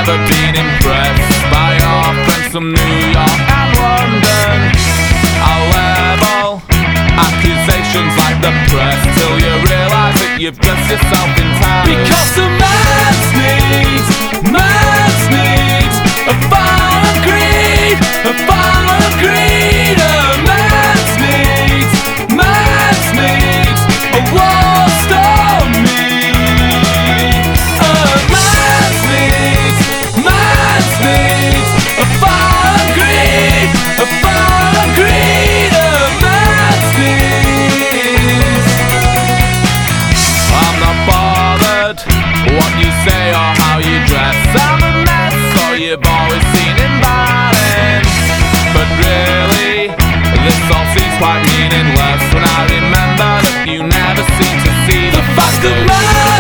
never been impressed by your friends from New York and London. I'll level accusations like the press till you realise that you've dressed yourself in time. Because a man's needs a fallen creed, a fallen creed. A man's needs a lost on me. A man's needs a fallen creed, a fallen creed. A man's needs. I'm not bothered what you say or how you dress. I'm a mess, so you've always seen inviting. But really, this all seems quite meaningless when I remember that you never seem to see the fact that